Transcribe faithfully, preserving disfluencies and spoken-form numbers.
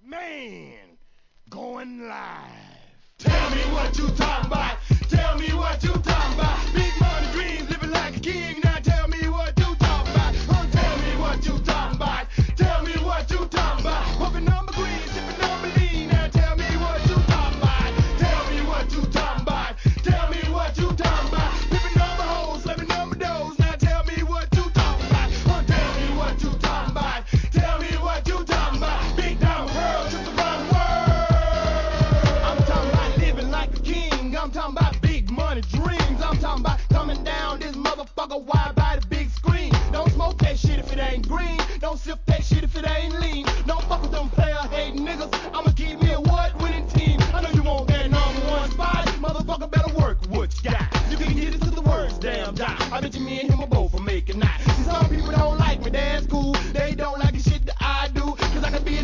Man, going live. Tell me what you talking about. Tell me what you talking about. Big money dreams, living like a king.